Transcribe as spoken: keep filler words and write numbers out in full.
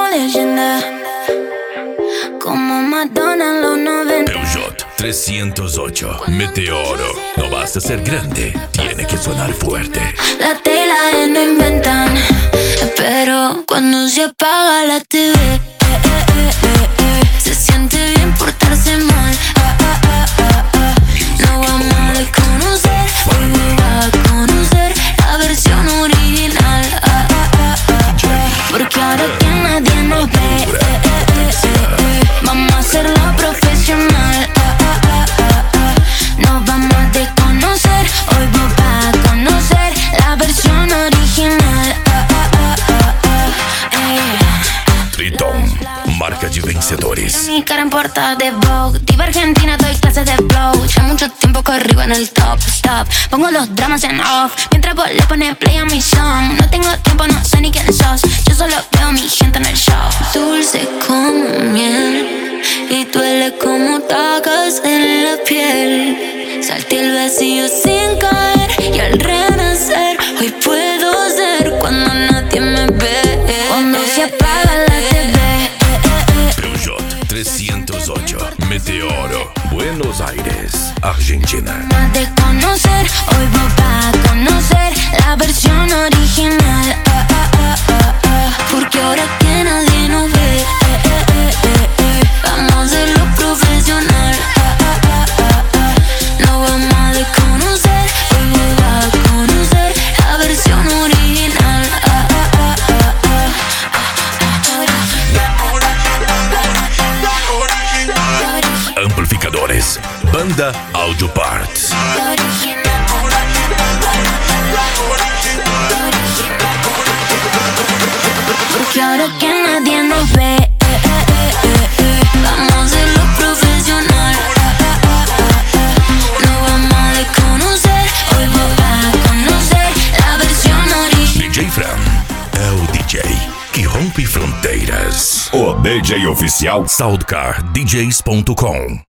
leyenda, como Madonna en los noventa. Peugeot trescientos ocho Meteoro. No basta ser grande, tiene que sonar fuerte. La tela de no inventan, pero cuando se apaga la T V, eh, eh, eh, eh, se siente bien portarse mal. Ah, ah, ah, ah, ah. No vamos a desconocer, hoy va a conocer la versión original. Ah, ah, ah, ah, ah. Porque ahora que nadie nos ve, eh, eh, eh, eh, eh, vamos a hacerlo profesional. Ah, ah, ah, ah, ah. Nos vamos a desconocer, hoy va a conocer la versión original. Ah, ah, ah, ah, ah. Eh. Triton, marca de vencedores. Mi cara en portada de Vogue, diva argentina, doy clases de flow. Ya mucho tiempo corrigo en el top, stop. Pongo los dramas en off, mientras vos le pones play a mi song. No tengo tiempo, no sé ni quién sos, yo solo veo a mi gente en el show. Dulce como miel y duele como tacas en la piel. Salté el vacío sin caer y al renacer hoy puedo ser cuando nadie me ve. Cuando se apaga la T V. Peugeot trescientos ocho Meteoro, Buenos Aires, Argentina. Más de conocer, hoy vos vas a conocer la versión original. Ah, ah, ah, ah, ah. Porque ahora que nadie nos ve, eh, eh, eh, eh, eh, vamos a hacerlo profesional. Ah, ah, ah, ah, ah. No vamos a desconocer, hoy vos vas a conocer la versión original. Ah, ah, ah, ah, ah. Amplificadores, Banda Audio Parts. Porque ahora que nadie nos ve, eh, eh, eh, eh, eh, vamos a hacerlo profesional. Ah, ah, ah, ah, ah. No vamos a desconocer, hoy vos vas a conocer la versión original. D J Fran é o D J que rompe fronteiras. O D J oficial Soundcar D Js ponto com.